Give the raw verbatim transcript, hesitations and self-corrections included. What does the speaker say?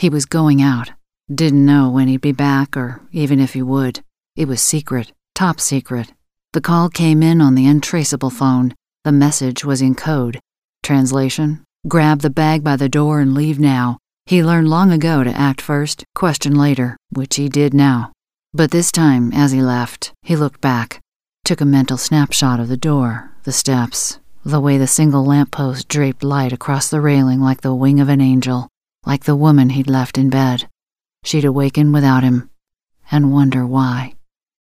He was going out. Didn't know when he'd be back or even if he would. It was secret, top secret. The call came in on the untraceable phone. The message was in code. Translation: grab the bag by the door and leave now. He learned long ago to act first, question later, which he did now. But this time, as he left, he looked back, took a mental snapshot of the door, the steps, the way the single lamppost draped light across the railing like the wing of an angel, like the woman he'd left in bed. She'd awaken without him, and wonder why.